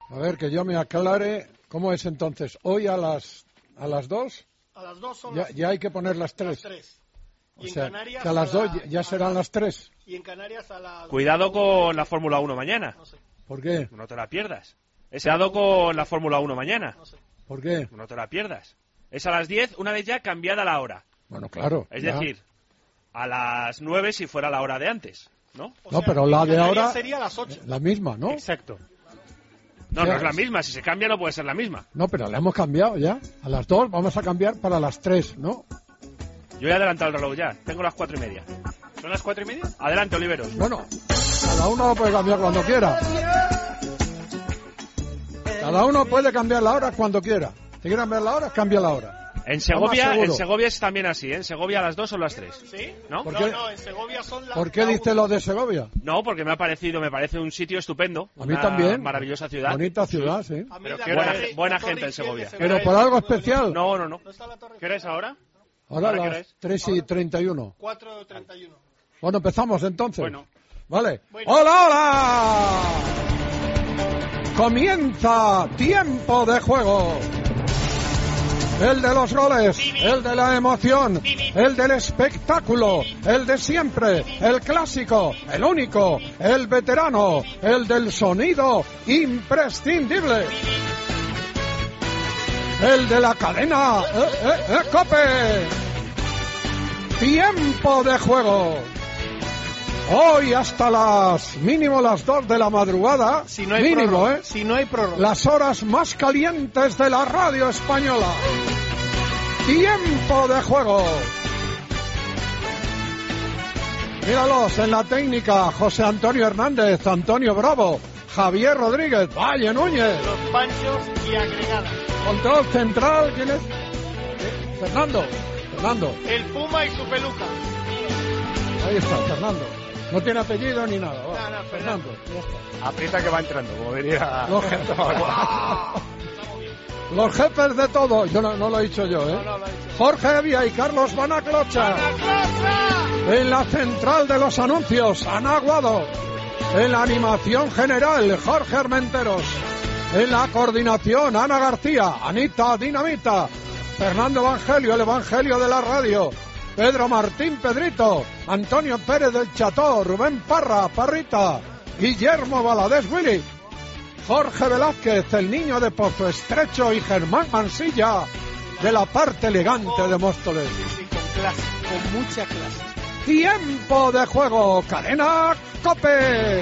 A ver, que yo me aclare. ¿Cómo es entonces? ¿Hoy a las 2? A las 2 son ya hay que poner las 3. Las 3. O sea, que a las 2 ya serán las 3. Y en Canarias a las... Cuidado con la Fórmula 1 mañana. No sé. ¿Por qué? No te la pierdas. Cuidado con la Fórmula 1 mañana. No sé. ¿Por qué? No te la pierdas. Es a las 10, una vez ya cambiada la hora. Bueno, claro. Es ya. decir, a las 9 si fuera la hora de antes, ¿no? No, pero la de ahora sería a las 8. La misma, ¿no? Exacto. No, no es la misma. Si se cambia no puede ser la misma. No, pero la hemos cambiado ya. A las 2 vamos a cambiar para las 3, ¿no? Yo he adelantado el reloj ya. Tengo las 4:30. ¿Son las 4:30? Adelante, Oliveros. Bueno, cada uno lo puede cambiar cuando quiera. Cada uno puede cambiar la hora cuando quiera. Si quiere cambiar la hora, cambia la hora. En Segovia es también así, ¿eh? En Segovia a las 2 son las 3. ¿Sí? ¿No? No, en Segovia son las... ¿Por qué dice lo de Segovia? No, porque me parece un sitio estupendo. A mí también. Maravillosa ciudad. Bonita ciudad, sí. Pero buena gente en Segovia. ¿Pero por algo especial? No. ¿Qué hora es ahora? Ahora las 3:31. 4:31. Bueno, empezamos entonces. Bueno. Vale. ¡Hola, hola! Comienza Tiempo de Juego. El de los goles, el de la emoción, el del espectáculo, el de siempre, el clásico, el único, el veterano, el del sonido imprescindible. El de la cadena COPE. Tiempo de Juego. Hoy hasta las 2 de la madrugada, Si no hay mínimo, prórroga. Si no hay prórroga. las horas más calientes de la radio española. Tiempo de Juego. Míralos en la técnica: José Antonio Hernández, Antonio Bravo, Javier Rodríguez, Valle Núñez. Los panchos y agregadas. Control central, ¿quién es? Fernando. El Puma y su peluca. Ahí está, Fernando. No tiene apellido ni nada. Va. No, Fernando. Ya está. Aprieta que va entrando, como diría... Los jefes de todo. Yo no lo he dicho yo, ¿eh? No lo ha dicho. Jorge Evia y Carlos Banaclocha. En la central de los anuncios, Ana Aguado. En la animación general, Jorge Armenteros. En la coordinación, Ana García, Anita Dinamita. Fernando Evangelio, el Evangelio de la radio. Pedro Martín Pedrito, Antonio Pérez del Cható, Rubén Parra, Parrita, Guillermo Valadez Willy, Jorge Velázquez, el niño de Pozo Estrecho, y Germán Mansilla, de la parte elegante de Móstoles. Sí, con clase, con mucha clase. Tiempo de Juego, cadena COPE.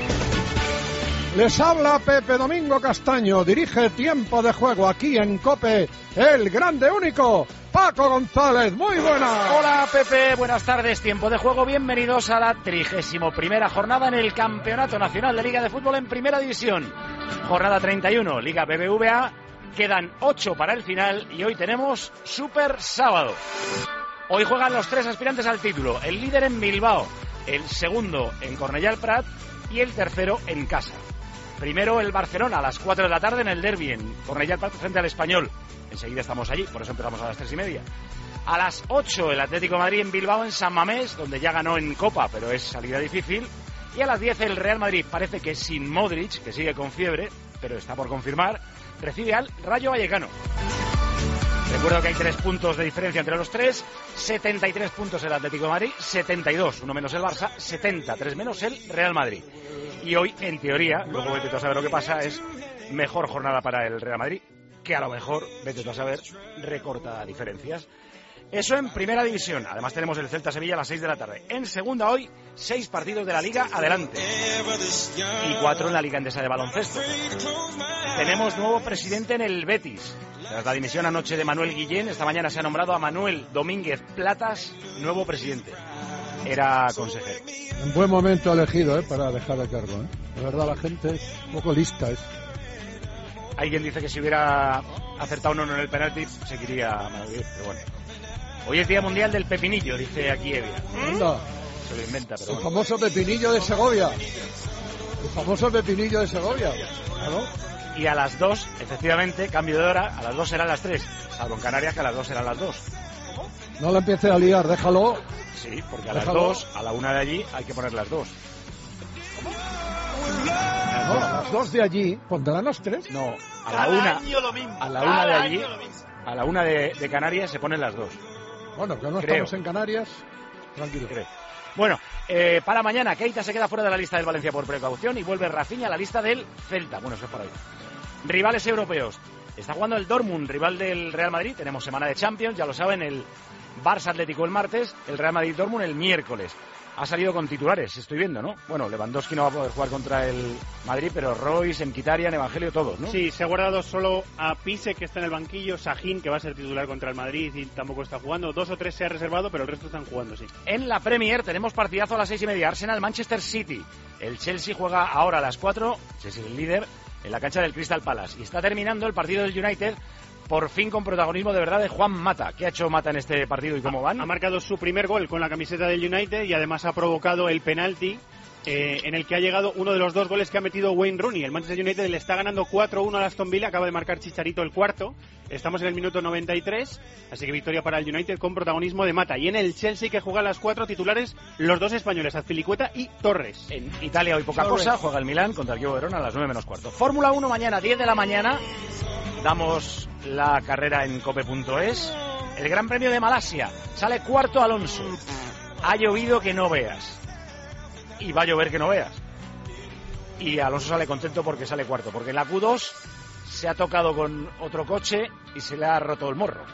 Les habla Pepe Domingo Castaño, dirige Tiempo de Juego aquí en COPE, el grande único, Paco González. Muy buenas. Hola Pepe, buenas tardes, Tiempo de Juego, bienvenidos a la 31ª jornada en el Campeonato Nacional de Liga de Fútbol en Primera División. Jornada 31, Liga BBVA, quedan 8 para el final y hoy tenemos Super Sábado. Hoy juegan los 3 aspirantes al título, el líder en Bilbao, el segundo en Cornellà el Prat y el tercero en casa. Primero el Barcelona a las 4 de la tarde en el derbi en Cornellà el Prat frente al Español. Enseguida estamos allí, por eso empezamos a las 3:30. A las 8 el Atlético de Madrid en Bilbao, en San Mamés, donde ya ganó en Copa, pero es salida difícil. Y a las 10 el Real Madrid, parece que sin Modric, que sigue con fiebre, pero está por confirmar, recibe al Rayo Vallecano. Recuerdo que hay 3 puntos de diferencia entre los 3, 73 puntos el Atlético de Madrid, 72, uno menos el Barça, 70, 3 menos el Real Madrid. Y hoy, en teoría, luego vete tú a saber lo que pasa, es mejor jornada para el Real Madrid, que a lo mejor, vete tú a saber, recorta diferencias. Eso en Primera División. Además tenemos el Celta-Sevilla a las 6 de la tarde. En Segunda hoy, 6 partidos de la Liga adelante. Y 4 en la Liga Endesa de baloncesto. Tenemos nuevo presidente en el Betis. Tras la dimisión anoche de Manuel Guillén, esta mañana se ha nombrado a Manuel Domínguez Platas nuevo presidente. Era consejero. Un buen momento elegido, para dejar de cargo, De verdad, la gente es un poco lista, Alguien dice que si hubiera acertado uno en el penalti, seguiría a Manuel, pero bueno. Hoy es Día Mundial del Pepinillo, dice aquí Evia. Anda. Se lo inventa, pero El bueno. famoso pepinillo de Segovia. El famoso pepinillo de Segovia. Claro. Y a las 2, efectivamente, cambio de hora, a las 2 serán las 3. Salvo en Canarias, que a las 2 serán las 2. No la empieces a liar, déjalo. Sí, porque a las Déjalo. 2, a la 1 de allí, hay que poner las 2. No, las 2 de allí, pondrán las 3. No, a la Cada 1. año lo mismo. A la 1 de Cada allí, año lo mismo. a la 1 de Canarias se ponen las 2. Bueno, que no Creo. estamos en Canarias, tranquilo. Creo. Bueno, para mañana Keita se queda fuera de la lista del Valencia por precaución y vuelve Rafinha a la lista del Celta. Bueno, eso es por ahí. Rivales europeos. Está jugando el Dortmund, rival del Real Madrid. Tenemos semana de Champions, ya lo saben, el Barça Atlético el martes, el Real Madrid Dortmund el miércoles. Ha salido con titulares, estoy viendo, ¿no? Bueno, Lewandowski no va a poder jugar contra el Madrid, pero Royce, Mkhitaryan, Evangelio, todos, ¿no? Sí, se ha guardado solo a Pise, que está en el banquillo, Sahin, que va a ser titular contra el Madrid y tampoco está jugando. 2 o 3 se ha reservado, pero el resto están jugando, sí. En la Premier tenemos partidazo a las 6:30, Arsenal-Manchester City. El Chelsea juega ahora a las 4, Chelsea el líder, en la cancha del Crystal Palace. Y está terminando el partido del United, por fin con protagonismo de verdad de Juan Mata. ¿Qué ha hecho Mata en este partido y cómo van? Ha marcado su primer gol con la camiseta del United y además ha provocado el penalti en el que ha llegado uno de los 2 goles que ha metido Wayne Rooney. El Manchester United le está ganando 4-1 al Aston Villa, acaba de marcar Chicharito el cuarto. Estamos en el minuto 93, así que victoria para el United con protagonismo de Mata. Y en el Chelsea, que juega a las 4 titulares, los 2 españoles, Azpilicueta y Torres. En Italia hoy poca cosa, juega el Milán contra el Chievo Verona a las 9 menos cuarto. Fórmula 1 mañana, 10 de la mañana. Damos la carrera en cope.es. El Gran Premio de Malasia. Sale cuarto Alonso. Ha llovido que no veas. Y va a llover que no veas. Y Alonso sale contento porque sale cuarto. Porque en la Q2 se ha tocado con otro coche y se le ha roto el morro.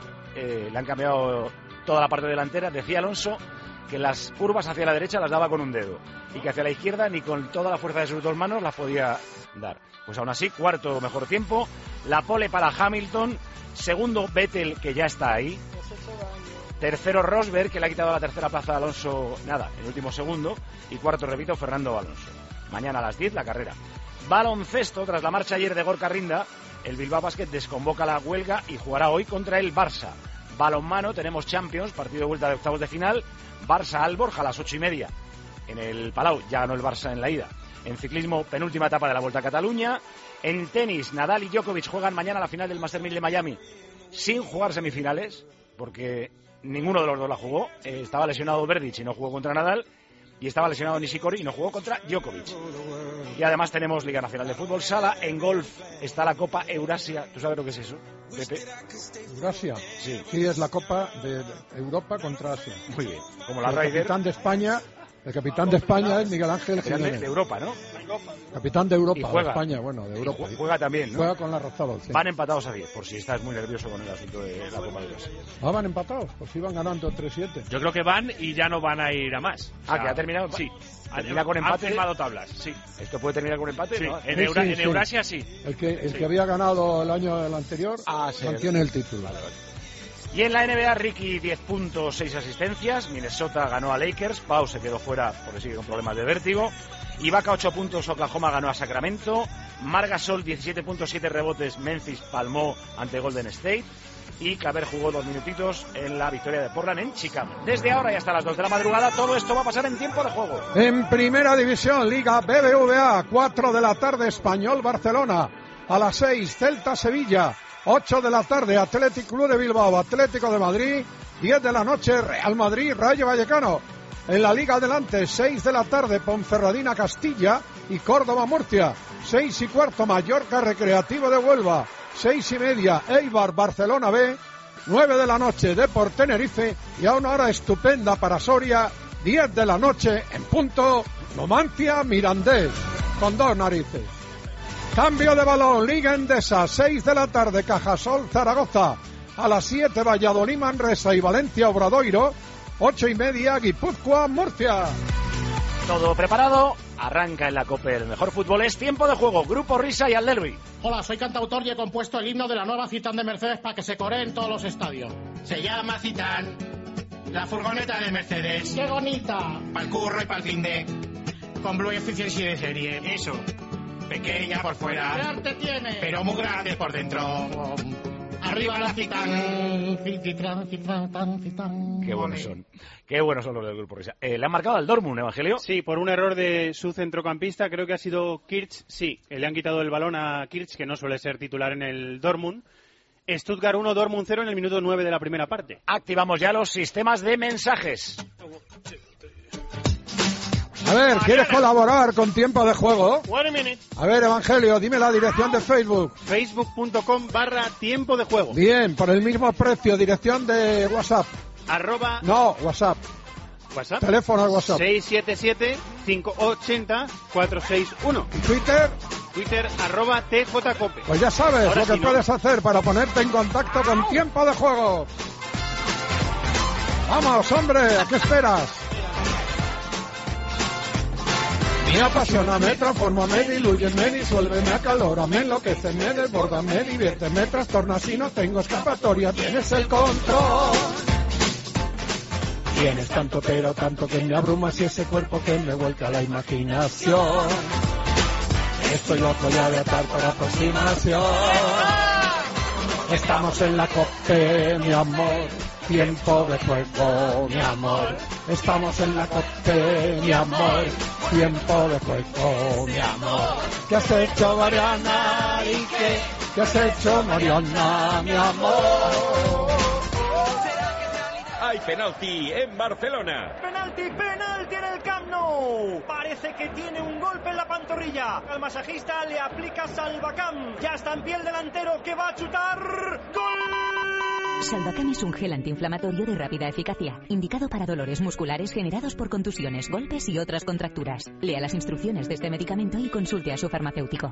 Le han cambiado toda la parte delantera. Decía Alonso que las curvas hacia la derecha las daba con un dedo. Y que hacia la izquierda ni con toda la fuerza de sus 2 manos las podía dar. Pues aún así, cuarto mejor tiempo. La pole para Hamilton. Segundo, Vettel, que ya está ahí. Tercero, Rosberg, que le ha quitado la tercera plaza a Alonso, nada, en el último segundo. Y cuarto, repito, Fernando Alonso. Mañana a las 10, la carrera. Baloncesto, tras la marcha ayer de Gorka Rinda, el Bilbao Basket desconvoca la huelga y jugará hoy contra el Barça. Balonmano, tenemos Champions, partido de vuelta de octavos de final. Barça-Alborg a las 8:30 en el Palau. Ya ganó el Barça en la ida. En ciclismo, penúltima etapa de la Vuelta a Cataluña. En tenis, Nadal y Djokovic juegan mañana la final del Master 1000 de Miami sin jugar semifinales, porque ninguno de los dos la jugó. Estaba lesionado Berdych y no jugó contra Nadal, y estaba lesionado Nishikori y no jugó contra Djokovic. Y además tenemos Liga Nacional de Fútbol Sala. En golf está la Copa Eurasia. ¿Tú sabes lo que es eso, Pepe? ¿Eurasia? Sí. Sí, es la Copa de Europa contra Asia. Muy bien. Como la El Ryder. capitán de España... El capitán de España es Miguel Ángel Jiménez. De Europa, ¿no? Capitán de Europa, Y juega. de España, bueno, de Europa. Juega también, ¿no? Juega con la Razabal, sí. Van empatados a 10, por si estás muy nervioso con el asunto de la Copa de Eurasia. Ah, van empatados, pues iban ganando 3-7. Yo creo que van y ya no van a ir a más. O sea, Que ha terminado. Sí. Termina con empate. Han firmado tablas, sí. ¿Esto puede terminar con empate? Sí. ¿No? En, Sí, en sí. Eurasia sí. El que Sí. había ganado el año anterior Sí. mantiene el título. Vale. Y en la NBA, Ricky 10 puntos, 6 asistencias. Minnesota ganó a Lakers. Pau se quedó fuera porque sigue con problemas de vértigo. Ibaka 8 puntos, Oklahoma ganó a Sacramento. Margasol 17 puntos, 7 rebotes. Memphis palmó ante Golden State. Y Claver jugó 2 minutitos en la victoria de Portland en Chicago. Desde ahora y hasta las 2 de la madrugada, todo esto va a pasar en tiempo de juego. En Primera División, Liga BBVA, 4 de la tarde, Español Barcelona. A las 6, Celta Sevilla. 8 de la tarde, Athletic Club de Bilbao, Atlético de Madrid. 10 de la noche, Real Madrid, Rayo Vallecano. En la Liga Adelante, 6 de la tarde, Ponferradina Castilla y Córdoba Murcia. 6:15, Mallorca Recreativo de Huelva. 6:30, Eibar Barcelona B. 9 de la noche, Depor Tenerife. Y a una hora estupenda para Soria, 10 de la noche en punto, Numancia Mirandés. Con 2 narices. Cambio de balón, Liga Endesa, 6 de la tarde, Cajasol Zaragoza. A las 7, Valladolid Manresa y Valencia Obradoiro. 8:30, Guipúzcoa Murcia. Todo preparado, arranca en la COPE el mejor fútbol, es tiempo de juego, Grupo Risa y Aldelvi. Hola, soy cantautor y he compuesto el himno de la nueva Citán de Mercedes para que se coree en todos los estadios. Se llama Citán, la furgoneta de Mercedes. ¡Qué bonita! Pa'l curro y pa'l fin de... Con Blue Efficiency de serie. Eso, pequeña por ¡Qué fuera, arte tiene! pero muy grande por dentro. Arriba la Citán. Citán. Qué buenos son. Qué buenos son los del Grupo Risa. ¿Le han marcado al Dortmund, Evangelio? Sí, por un error de su centrocampista, creo que ha sido Kirch. Sí, le han quitado el balón a Kirch, que no suele ser titular en el Dortmund. Stuttgart 1, Dortmund 0 en el minuto 9 de la primera parte. Activamos ya los sistemas de mensajes. A ver, ¿quieres colaborar con Tiempo de Juego? One minute. A ver, Evangelio, dime la dirección de Facebook. Facebook.com/Tiempo de Juego. Bien, por el mismo precio, dirección de WhatsApp. No, WhatsApp. WhatsApp. Teléfono de WhatsApp. 677-580-461. ¿Y Twitter? Twitter, @TJCope. Pues ya sabes Ahora lo que sí, ¿no? puedes hacer para ponerte en contacto con Tiempo de Juego. Vamos, hombre, ¿a qué esperas? Me apasiona, me transforma, me diluye, me disuelve, me acalora, me enloquece, me desborda, me divierte, me trastorna. Si no tengo escapatoria, tienes el control. Tienes tanto, pero tanto que me abrumas y ese cuerpo que me vuelca la imaginación. Estoy loco ya de atar por aproximación. Estamos en la COPE, mi amor. Tiempo de juego, mi amor. Estamos en la COPE, mi amor. Tiempo de juego, mi amor. ¿Qué has hecho, Mariana? ¿Y qué has hecho, Mariana, mi amor? Hay penalti en Barcelona. Penalti en el Camp Nou. Parece que tiene un golpe en la pantorrilla. Al masajista le aplica Salvacam. Ya está en pie el delantero que va a chutar. ¡Gol! Salvacam es un gel antiinflamatorio de rápida eficacia, indicado para dolores musculares generados por contusiones, golpes y otras contracturas. Lea las instrucciones de este medicamento y consulte a su farmacéutico.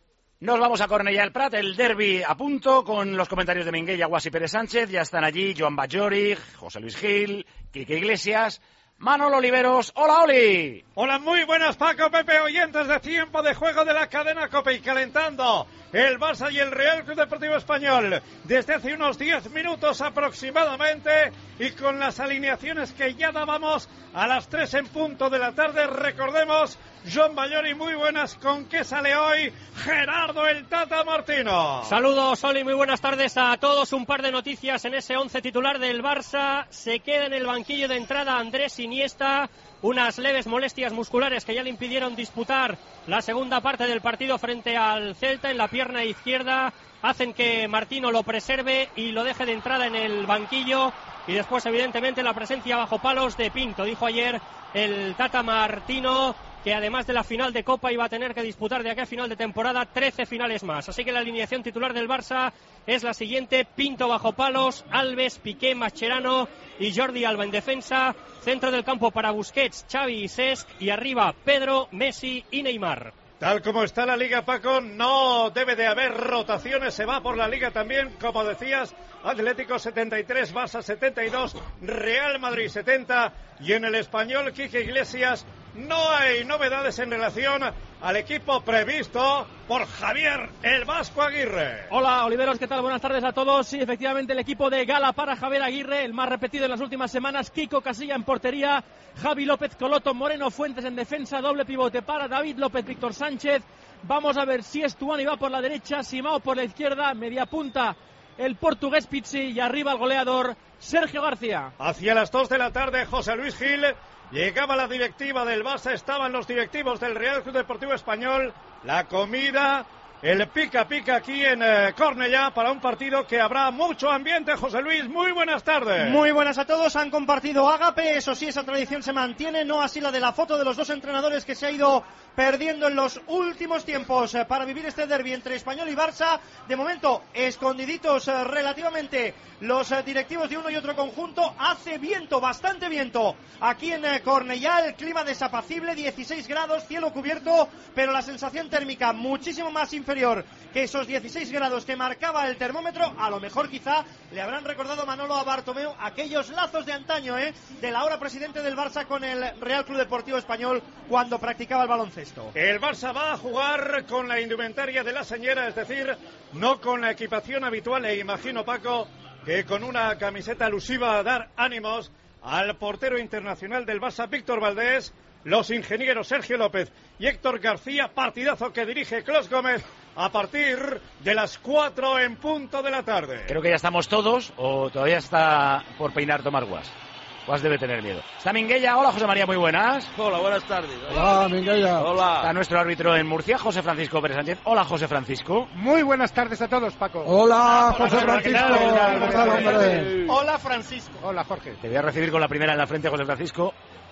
Nos vamos a Cornellà del Prat, el derbi a punto, con los comentarios de Minguella, Guas y Pérez Sánchez. Ya están allí Joan Bajori, José Luis Gil, Quique Iglesias, Manolo Oliveros. ¡Hola, Oli! Hola, muy buenas, Paco, Pepe, oyentes de Tiempo de Juego de la cadena COPE. Y calentando el Barça y el Real Club Deportivo Español desde hace unos 10 minutos aproximadamente, y con las alineaciones que ya dábamos a las 3 en punto de la tarde. Recordemos, Joan Bajori, muy buenas. ¿Con qué sale hoy Gerardo el Tata Martino? Saludos, Oli, muy buenas tardes a todos. Un par de noticias en ese 11 titular del Barça. Se queda en el banquillo de entrada Andrés Iniesta. Unas leves molestias musculares que ya le impidieron disputar la segunda parte del partido frente al Celta en la pierna izquierda hacen que Martino lo preserve y lo deje de entrada en el banquillo. Y después, evidentemente, la presencia bajo palos de Pinto. Dijo ayer el Tata Martino que además de la final de Copa iba a tener que disputar de aquí a final de temporada 13 finales más. Así que la alineación titular del Barça es la siguiente: Pinto bajo palos, Alves, Piqué, Mascherano y Jordi Alba en defensa. Centro del campo para Busquets, Xavi y Cesc, y arriba Pedro, Messi y Neymar. Tal como está la Liga, Paco, no debe de haber rotaciones. Se va por la Liga también, como decías, Atlético 73, Barça 72, Real Madrid 70. Y en el Español, Quique Iglesias, no hay novedades en relación al equipo previsto por Javier el Vasco Aguirre. Hola, Oliveros, ¿qué tal? Buenas tardes a todos. Sí, efectivamente, el equipo de gala para Javier Aguirre, el más repetido en las últimas semanas. Kiko Casilla en portería, Javi López, Coloto, Moreno, Fuentes en defensa, doble pivote para David López, Víctor Sánchez. Vamos a ver si Estuani va por la derecha, Simao por la izquierda, media punta el portugués Pizzi y arriba el goleador Sergio García. Hacia las 2 de la tarde, José Luis Gil. Llegaba la directiva del Barça, estaban los directivos del Real Club Deportivo Español, la comida, el pica-pica aquí en Cornellà para un partido que habrá mucho ambiente. José Luis, muy buenas tardes. Muy buenas a todos, han compartido ágape, eso sí, esa tradición se mantiene, no así la de la foto de los dos entrenadores que se ha ido perdiendo en los últimos tiempos para vivir este derbi entre Español y Barça. De momento, escondiditos relativamente los directivos de uno y otro conjunto. Hace viento, bastante viento aquí en Cornellà, el clima desapacible, 16 grados, cielo cubierto, pero la sensación térmica muchísimo más inferior que esos 16 grados que marcaba el termómetro. A lo mejor quizá le habrán recordado, Manolo, a Bartomeu aquellos lazos de antaño, del ahora presidente del Barça con el Real Club Deportivo Español cuando practicaba el baloncesto. El Barça va a jugar con la indumentaria de la señera, es decir, no con la equipación habitual, e imagino, Paco, que con una camiseta alusiva a dar ánimos al portero internacional del Barça, Víctor Valdés, los ingenieros Sergio López y Héctor García. Partidazo que dirige Clos Gómez a partir de las 4 en punto de la tarde. Creo que ya estamos todos, o todavía está por peinar Tomás Guas. Guas debe tener miedo. Está Minguella. Hola, José María, muy buenas. Hola, buenas tardes. Hola, Minguella. Hola. Está nuestro árbitro en Murcia, José Francisco Pérez Sánchez. Hola, José Francisco. Muy buenas tardes a todos, Paco. Hola, José Francisco. ¿Qué tal, hombre? Hola, Francisco. Hola, Jorge. Te voy a recibir con la primera en la frente, José Francisco.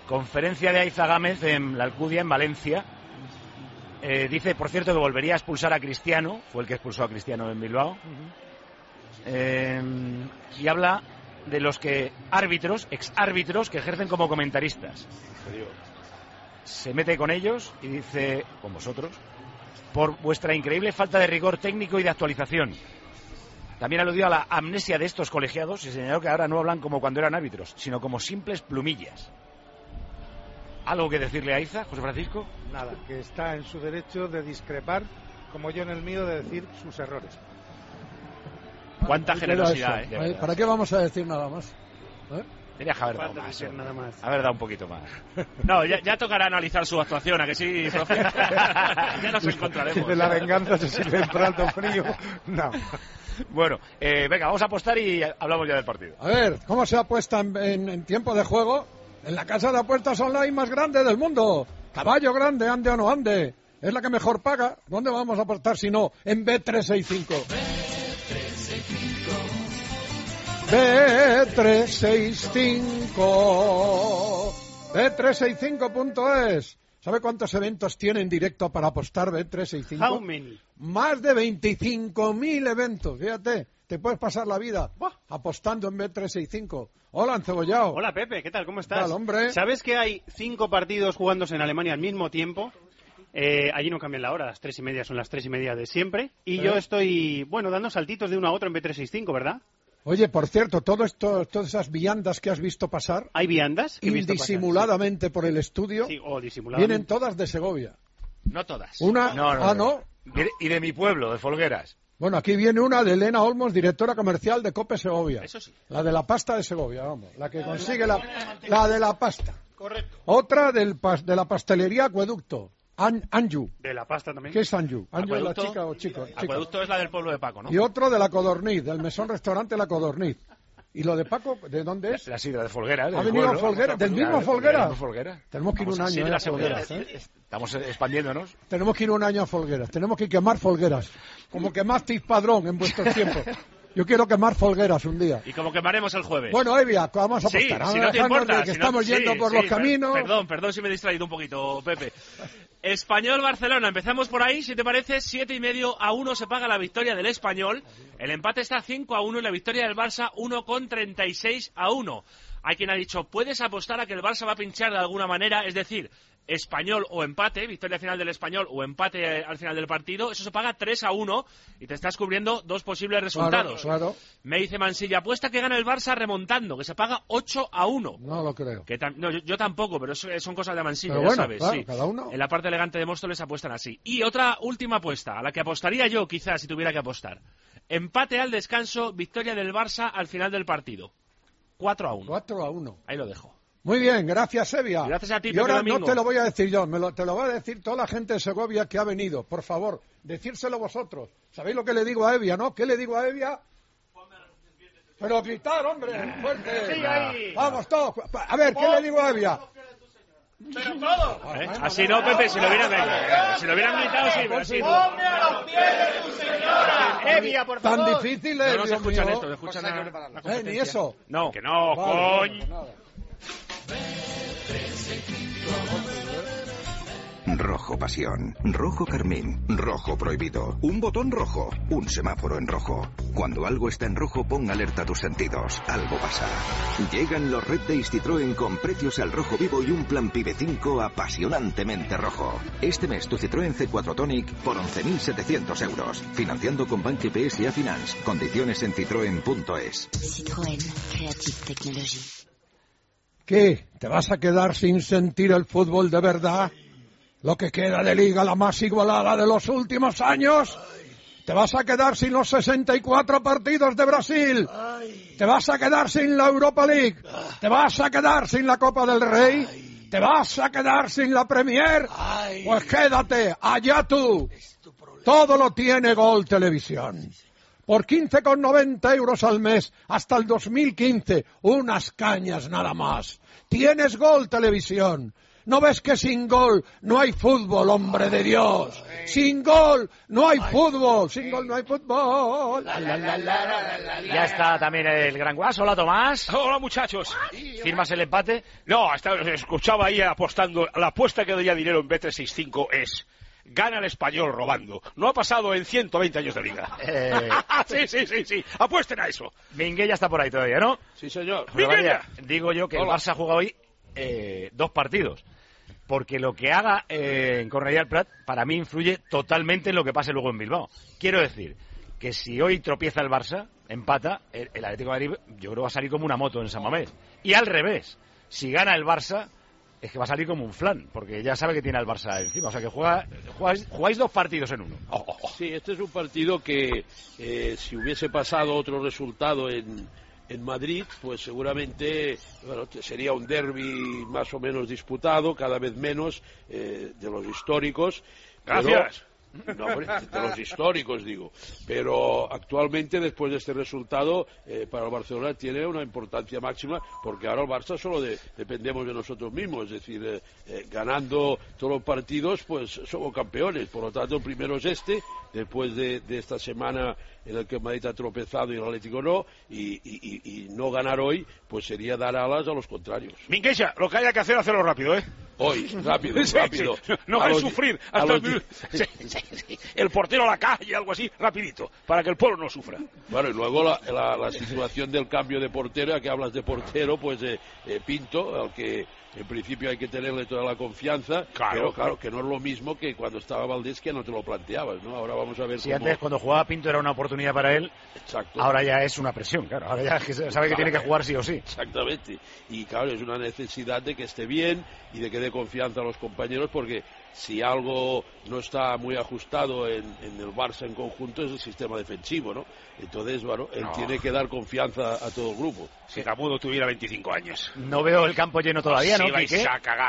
Conferencia de Aiza Gámez en la Alcudia, en Valencia. Dice, por cierto, que volvería a expulsar a Cristiano. Fue el que expulsó a Cristiano en Bilbao. Y habla de los exárbitros que ejercen como comentaristas. Se mete con ellos y dice, con vosotros, por vuestra increíble falta de rigor técnico y de actualización. También aludió a la amnesia de estos colegiados y señaló que ahora no hablan como cuando eran árbitros, sino como simples plumillas. ¿Algo que decirle a Aiza, José Francisco? Nada, que está en su derecho de discrepar, como yo en el mío de decir sus errores. Cuánta generosidad, ¿Para qué vamos a decir nada más? Tenía que haber dado más, nada más. Haber dado un poquito más. No, ya tocará analizar su actuación, ¿a que sí, profe? Ya nos encontraremos. De la venganza se sirve en plato frío. No. Bueno, venga, vamos a apostar y hablamos ya del partido. A ver, ¿cómo se apuesta en tiempo de juego? En la casa de apuestas online más grande del mundo. Caballo grande, ande o no ande. Es la que mejor paga. ¿Dónde vamos a apostar si no? En Bet365. Bet365. Bet365.es. ¿Sabe cuántos eventos tiene en directo para apostar Bet365? How many? Más de 25.000 eventos, fíjate. Te puedes pasar la vida apostando en Bet365. Hola, Encebollado. Hola, Pepe, ¿qué tal? ¿Cómo estás? ¿Qué tal, hombre? ¿Sabes que hay 5 partidos jugándose en Alemania al mismo tiempo? Allí no cambian la hora, las 3:30 son las 3:30 de siempre. Y yo estoy, dando saltitos de uno a otro en Bet365, ¿verdad? Oye, por cierto, todas esas viandas que has visto pasar... ¿Hay viandas? Indisimuladamente por el estudio. Sí, o disimuladamente. Vienen todas de Segovia. No todas. Una... No. Y de mi pueblo, de Folgueras. Bueno, aquí viene una de Elena Olmos, directora comercial de Cope Segovia. Eso sí. La de la pasta de Segovia, vamos. La que consigue la de la pasta. Correcto. Otra de la pastelería Acueducto. Anju. De la pasta también. ¿Qué es Anju? ¿Anju es la chica o chico? Acueducto es la del pueblo de Paco, ¿no? Y otro de la Codorniz, del mesón restaurante La Codorniz. ¿Y lo de Paco, de dónde es? La sidra de Folgueras. ¿Ha venido a Folgueras? ¿Del mismo Folgueras? Folgueras. Tenemos que ir un año a Folgueras. Estamos expandiéndonos. Tenemos que ir un año a Folgueras. Tenemos que quemar Folgueras. Como quemasteis Padrón en vuestros tiempos. Yo quiero quemar Folgueras un día. Y como quemaremos el jueves. Bueno, Evia, vamos a apostar. Sí, si no te importa. Que estamos yendo por los caminos. Perdón si me he distraído un poquito, Pepe. Español-Barcelona, empezamos por ahí, si te parece, 7,5-1 se paga la victoria del Español. El empate está 5-1 y la victoria del Barça 1,36-1. Hay quien ha dicho, puedes apostar a que el Barça va a pinchar de alguna manera, es decir, Español o empate, victoria final del Español o empate al final del partido, eso se paga 3-1 y te estás cubriendo dos posibles resultados. Claro. Me dice Mansilla, apuesta que gana el Barça remontando, que se paga 8-1. No lo creo. Yo tampoco, pero son cosas de Mansilla, pero ya sabes. Claro, sí. Cada uno. En la parte elegante de Móstoles apuestan así. Y otra última apuesta, a la que apostaría yo quizás si tuviera que apostar. Empate al descanso, victoria del Barça al final del partido. 4-1. 4-1. Ahí lo dejo. Muy bien, gracias, Evia. Gracias a ti, y ahora Domingo. no te lo voy a decir yo, te lo va a decir toda la gente de Segovia que ha venido. Por favor, decírselo vosotros. ¿Sabéis lo que le digo a Evia, no? ¿Qué le digo a Evia? Pero gritar, hombre, fuerte. Sí, ahí. Vamos todos. A ver, ¿qué le digo a Evia? Pero todo. Así no, Pepe, si lo hubieran gritado, sí, pero así no. ¡Ponme a los pies de tu señora! Evia, por favor. Tan difícil es, No se escuchan esto, se escuchan ni eso. No, que no, coño. Rojo pasión, rojo carmín, rojo prohibido, un botón rojo, un semáforo en rojo. Cuando algo está en rojo, pon alerta a tus sentidos, algo pasa. Llegan los Red Days Citroën con precios al rojo vivo y un plan PIBE 5 apasionantemente rojo. Este mes tu Citroën C4 Tonic por 11.700 euros. Financiando con Banque PSA Finance. Condiciones en citroen.es. Citroën Creative Technology. ¿Qué? ¿Te vas a quedar sin sentir el fútbol de verdad? ¿Lo que queda de liga, la más igualada de los últimos años? ¿Te vas a quedar sin los 64 partidos de Brasil? ¿Te vas a quedar sin la Europa League? ¿Te vas a quedar sin la Copa del Rey? ¿Te vas a quedar sin la Premier? Pues quédate, allá tú. Todo lo tiene Gol Televisión. Por 15,90 euros al mes hasta el 2015. Unas cañas nada más. Tienes Gol Televisión. ¿No ves que sin gol no hay fútbol, hombre de Dios? Sin gol no hay fútbol. Sin gol no hay fútbol. Ya está también el gran guaso. Hola, Tomás. Hola, muchachos. ¿Firmas el empate? No, escuchaba ahí apostando. La apuesta que daría dinero en Bet365 es... Gana el Español robando. No ha pasado en 120 años de liga. Sí. Apuesten a eso. Minguella está por ahí todavía, ¿no? Sí, señor. Minguella. Digo yo que el Barça juega hoy 2 partidos. Porque lo que haga en Cornellà del Prat, para mí influye totalmente en lo que pase luego en Bilbao. Quiero decir que si hoy tropieza el Barça, empata, el Atlético de Madrid yo creo va a salir como una moto en San Mamés. Y al revés, si gana el Barça... es que va a salir como un flan, porque ya sabe que tiene al Barça encima. O sea que jugáis 2 partidos en uno. Sí, este es un partido que si hubiese pasado otro resultado en Madrid, pues seguramente sería un derbi más o menos disputado, cada vez menos de los históricos. Gracias. No, hombre, de los históricos digo, pero actualmente después de este resultado para el Barcelona tiene una importancia máxima, porque ahora el Barça solo dependemos de nosotros mismos, es decir, ganando todos los partidos pues somos campeones, por lo tanto el primero es después de esta semana en el que el Madrid ha tropezado y el Atlético no, y no ganar hoy pues sería dar alas a los contrarios. Minguella, lo que haya que hacer, hacerlo rápido, ¿eh? Hoy, rápido. Sí. No hay sufrir hasta el portero a la calle, algo así, rapidito, para que el pueblo no sufra. Bueno, y luego la situación del cambio de portero, ya que hablas de portero, pues Pinto, al que en principio hay que tenerle toda la confianza, pero claro, que no es lo mismo que cuando estaba Valdés, que no te lo planteabas, ¿no? Ahora vamos a ver si antes cuando jugaba Pinto era una oportunidad para él. Exacto. Ahora ya es una presión, claro, ahora ya sabe que tiene que jugar sí o sí. Exactamente, y claro, es una necesidad de que esté bien y de que dé confianza a los compañeros, porque si algo no está muy ajustado en el Barça en conjunto es el sistema defensivo, ¿no? Entonces, bueno, él tiene que dar confianza a todo el grupo. Si Camudo tuviera 25 años. No veo el campo lleno todavía, ¿no? Sí, vais a cagar.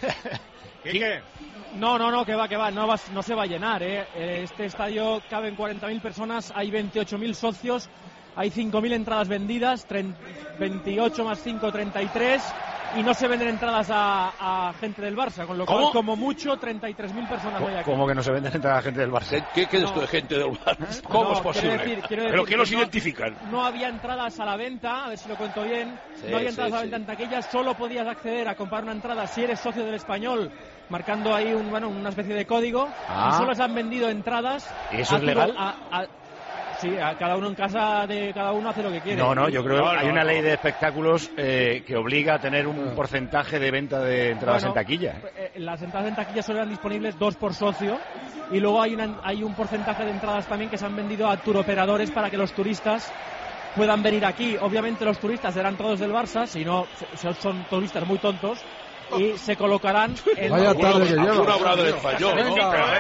¿Qué? No, que va, no se va a llenar, ¿eh? Este estadio caben 40.000 personas, hay 28.000 socios, hay 5.000 entradas vendidas, 28 más 5, 33, y no se venden entradas a gente del Barça, con lo cual, como mucho, 33.000 personas hay aquí. ¿Cómo que no se venden entradas a gente del Barça? ¿Qué es esto de gente del Barça? ¿Cómo es posible? ¿Pero qué los identifican? No había entradas a la venta, a ver si lo cuento bien, no había entradas a la venta en taquillas, solo podías acceder a comprar una entrada si eres socio del Español, marcando ahí una especie de código, y solo se han vendido entradas. ¿Y eso es legal? Sí, a cada uno en casa de cada uno hace lo que quiere. No, yo creo que hay una ley de espectáculos que obliga a tener un porcentaje de venta de entradas en taquilla. Las entradas en taquilla solo eran disponibles 2 por socio, y luego hay un porcentaje de entradas también que se han vendido a turoperadores para que los turistas puedan venir aquí. Obviamente los turistas serán todos del Barça, si no son turistas muy tontos, y se colocarán en... Vaya tarde que lleva. Un hablado del Español, ¿no?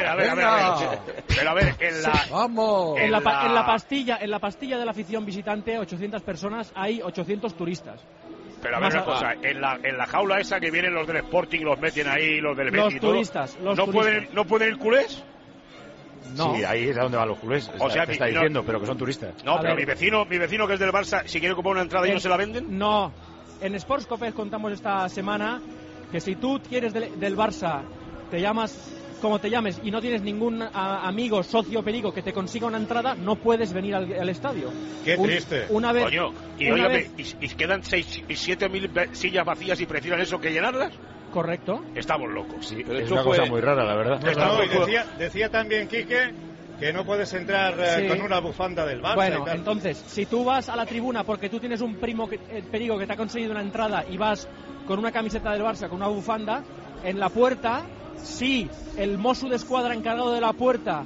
Pero a ver, en la pastilla de la afición visitante, 800 personas, hay 800 turistas. Pero a ver una cosa, en la jaula esa que vienen los del Sporting, los meten ahí, los del Betis, los turistas. ¿No pueden ir culés? No. Sí, ahí es a donde van los culés. O sea, te está diciendo, pero que son turistas. No, pero mi vecino que es del Barça, si quiere comprar una entrada y no se la venden. No. En Sports Copés contamos esta semana que si tú quieres del Barça, te llamas como te llames y no tienes ningún amigo, socio, perico que te consiga una entrada, no puedes venir al estadio. Qué triste. Una vez. Coño, y quedan 7.000 sillas vacías y prefieran eso que llenarlas. Correcto. Estamos locos. Sí, pero es una cosa muy rara, la verdad. Decía también Quique que no puedes entrar con una bufanda del Barça. Bueno, entonces, si tú vas a la tribuna porque tú tienes un primo perico que te ha conseguido una entrada y vas con una camiseta del Barça, con una bufanda, en la puerta, si el Mossu de Escuadra encargado de la puerta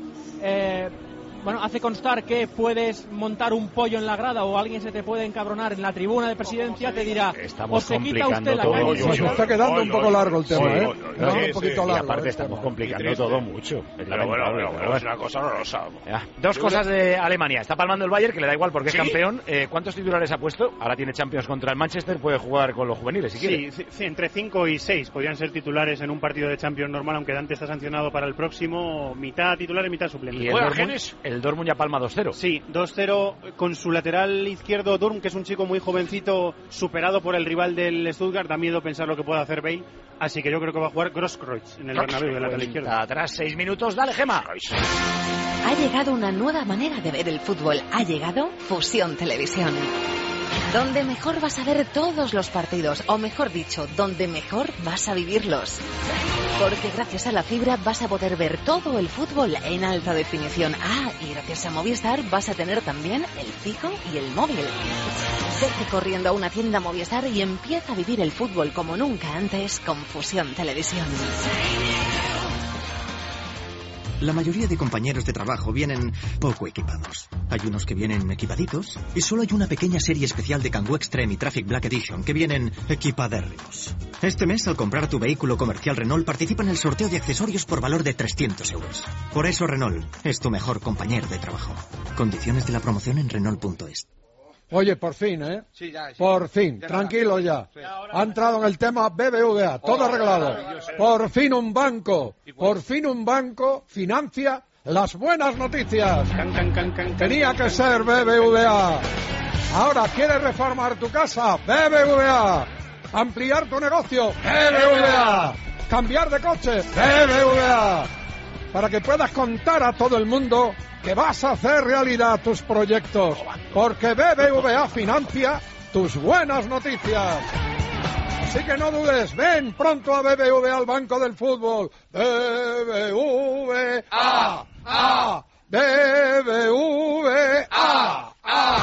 hace constar que puedes montar un pollo en la grada o alguien se te puede encabronar en la tribuna de presidencia, te dirá, o se quita usted la camiseta. Se está quedando un poco largo el tema, un poquito largo. Y aparte estamos complicando todo mucho. Pero bueno, es una cosa horrorosa. Dos cosas de Alemania. Está palmando el Bayern, que le da igual porque es campeón. ¿Cuántos titulares ha puesto? Ahora tiene Champions contra el Manchester, puede jugar con los juveniles si quiere. Sí, entre 5 y 6 podrían ser titulares en un partido de Champions normal, aunque Dante está sancionado para el próximo, mitad titulares, mitad suplentes. ¿Y el el Dortmund ya palma 2-0. Sí, 2-0 con su lateral izquierdo Durm, que es un chico muy jovencito, superado por el rival del Stuttgart. Da miedo pensar lo que puede hacer Bale, así que yo creo que va a jugar Grosskreutz en el Bernabéu, de lateral izquierdo. Atrás 6 minutos, dale Gema. Ha llegado una nueva manera de ver el fútbol. Ha llegado Fusión Televisión. Donde mejor vas a ver todos los partidos, o mejor dicho, donde mejor vas a vivirlos. Porque gracias a la fibra vas a poder ver todo el fútbol en alta definición. Ah, y gracias a Movistar vas a tener también el fijo y el móvil. Vete corriendo a una tienda Movistar y empieza a vivir el fútbol como nunca antes con Fusión Televisión. La mayoría de compañeros de trabajo vienen poco equipados. Hay unos que vienen equipaditos y solo hay una pequeña serie especial de Kangoo Extreme y Traffic Black Edition que vienen equipadérrimos. Este mes, al comprar tu vehículo comercial Renault, participa en el sorteo de accesorios por valor de 300 euros. Por eso Renault es tu mejor compañero de trabajo. Condiciones de la promoción en Renault.es. Oye, por fin, ¿eh? Sí, ya. Por fin, tranquilo ya. Ha entrado en el tema BBVA, todo arreglado. Por fin un banco financia las buenas noticias. Tenía que ser BBVA. Ahora, ¿quieres reformar tu casa? BBVA. Ampliar tu negocio. BBVA. Cambiar de coche. BBVA. Para que puedas contar a todo el mundo que vas a hacer realidad tus proyectos, porque BBVA financia tus buenas noticias. Así que no dudes, ven pronto a BBVA, al Banco del Fútbol. BBVA, BBVA.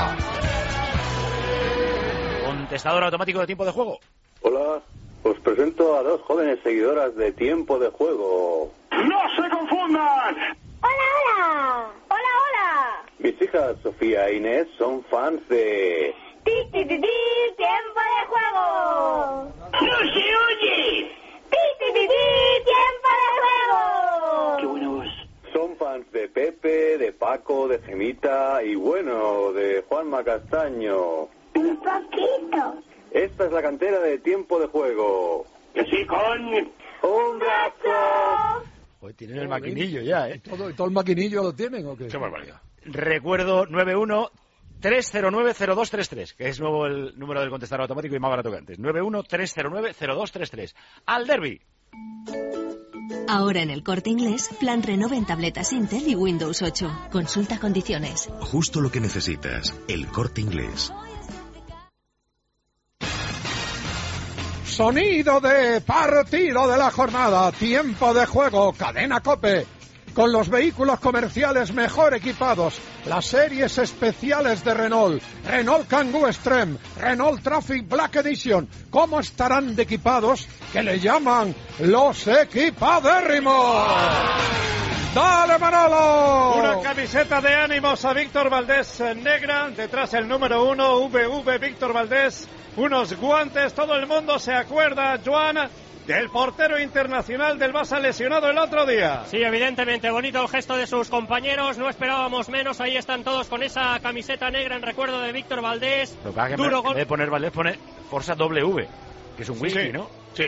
Contestador automático de tiempo de juego. Hola, os presento a dos jóvenes seguidoras de Tiempo de Juego. ¡No se confundan! ¡Hola, hola! ¡Hola, hola! Mis hijas Sofía e Inés son fans de... ¡Tiempo de Juego! ¡No se oye! ¡Tiempo de Juego! ¡Qué buena voz! Son fans de Pepe, de Paco, de Gemita y bueno, de Juanma Castaño. Un poquito. Esta es la cantera de Tiempo de Juego. ¡Que sí, con... ¡Un brazo! Pues tienen el maquinillo ya, ¿eh? ¿Todo el maquinillo lo tienen o qué? Qué barbaridad. Recuerdo 91-309-0233, que es nuevo el número del contestador automático y más barato que antes. 91-309-0233. ¡Al derbi! Ahora en el Corte Inglés, plan Renove en tabletas Intel y Windows 8. Consulta condiciones. Justo lo que necesitas. El Corte Inglés. Sonido de partido de la jornada, tiempo de juego, cadena COPE, con los vehículos comerciales mejor equipados, las series especiales de Renault, Renault Kangoo Extreme, Renault Traffic Black Edition. ¿Cómo estarán de equipados que le llaman los equipadérrimos? ¡Dale, Manolo! Una camiseta de ánimos a Víctor Valdés negra, detrás el número 1, VV Víctor Valdés, unos guantes, todo el mundo se acuerda, Joan, del portero internacional del Barça lesionado el otro día. Sí, evidentemente, bonito el gesto de sus compañeros, no esperábamos menos, ahí están todos con esa camiseta negra en recuerdo de Víctor Valdés. Lo que en vez de poner Valdés pone Forza W, que es un whisky, sí. ¿no? Sí.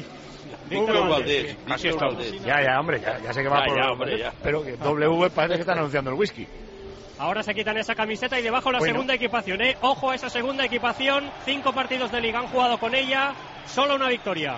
Víctor Valdés. Así está. Ya, hombre, ya sé que va por... hombre, ya. Pero que W parece que están anunciando el whisky. Ahora se quitan esa camiseta y debajo la segunda equipación, ¿eh? Ojo a esa segunda equipación, 5 partidos de liga han jugado con ella, solo una victoria.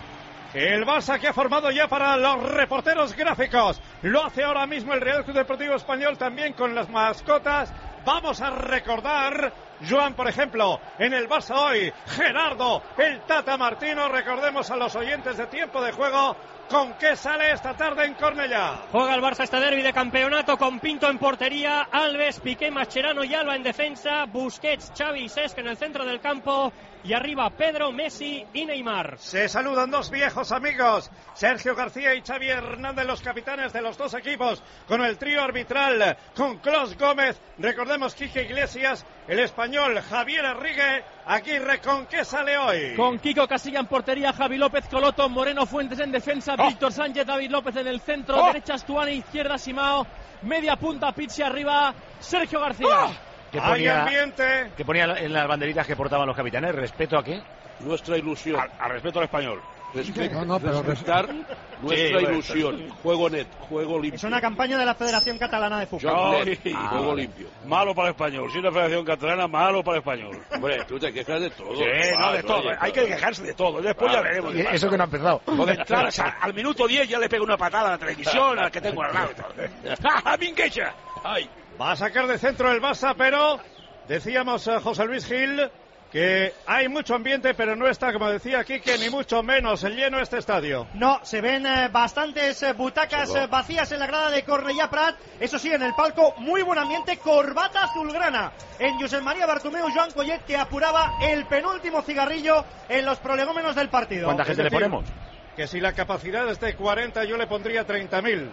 El Barça que ha formado ya para los reporteros gráficos. Lo hace ahora mismo el Real Club Deportivo Español también con las mascotas. Vamos a recordar, Joan, por ejemplo, en el Barça hoy, Gerardo, el Tata Martino. Recordemos a los oyentes de Tiempo de Juego con qué sale esta tarde en Cornellá. Juega el Barça este derbi de campeonato con Pinto en portería, Alves, Piqué, Mascherano y Alba en defensa, Busquets, Xavi y Cesc en el centro del campo y arriba Pedro, Messi y Neymar. Se saludan dos viejos amigos, Sergio García y Xavi Hernández, los capitanes de los dos equipos, con el trío arbitral, con Clos Gómez, recordemos Quique Iglesias, el español Javier Arrigue. Aguirre, ¿con qué sale hoy? Con Kiko Casilla en portería, Javi López, Coloto, Moreno Fuentes en defensa, Víctor Sánchez, David López en el centro, derecha Astuani, izquierda Simao, media punta Pizzi, arriba Sergio García. Hay ambiente. Que ponía en las banderitas que portaban los capitanes, ¿respeto a qué? Nuestra ilusión. Al respeto al español. Respetar nuestra ilusión. Juego net, juego limpio. Es una campaña de la Federación Catalana de Fútbol. Juego limpio. Malo para el español. Si una federación catalana, malo para el español. Hombre, tú te quejas de todo. Sí, no, de todo. Hay que quejarse de todo. Después ya veremos. Eso que no ha empezado. Lo de entrar al minuto 10 ya le pego una patada a la televisión, al que tengo al lado. ¡Ah, Minguecha! ¡Ay! Va a sacar de centro el Barça, pero decíamos José Luis Gil que hay mucho ambiente, pero no está, como decía Quique, ni mucho menos lleno este estadio. No, se ven bastantes butacas vacías en la grada de Cornellà Prat. Eso sí, en el palco, muy buen ambiente, corbata azulgrana en Josep María Bartomeu Joan Collet, que apuraba el penúltimo cigarrillo en los prolegómenos del partido. ¿Cuánta gente le ponemos? Que si la capacidad es de 40, yo le pondría 30.000.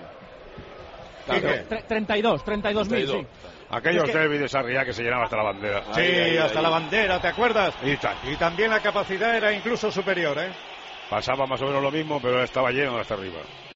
32.000, sí. Aquellos derbis de Sarriá que se llenaban hasta la bandera. Sí, hasta la bandera, ¿te acuerdas? Y también la capacidad era incluso superior, ¿eh? Pasaba más o menos lo mismo, pero estaba lleno hasta arriba.